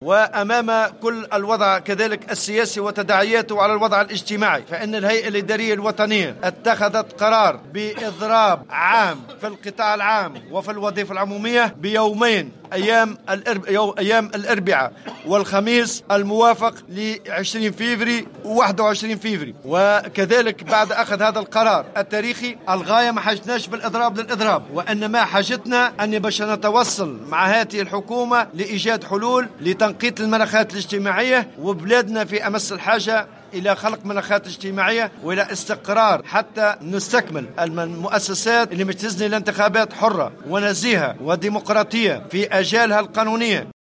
وأمام كل الوضع كذلك السياسي وتداعياته على الوضع الاجتماعي، فإن الهيئة الإدارية الوطنية اتخذت قرار بإضراب عام في القطاع العام وفي الوظيفة العمومية بيومين، أيام الأربعاء والخميس الموافق ل 20 فيفري و21 فيفري. وكذلك بعد أخذ هذا القرار التاريخي، الغاية ما حاجتناش بالإضراب للإضراب، وإنما حاجتنا أن باش نتوصل مع هذه الحكومة لإيجاد حلول لتنقية المناخات الاجتماعية، وبلادنا في أمس الحاجة إلى خلق مناخات اجتماعية وإلى استقرار حتى نستكمل المؤسسات اللي مش تزني الانتخابات حرة ونزيهة وديمقراطية في أجالها القانونية.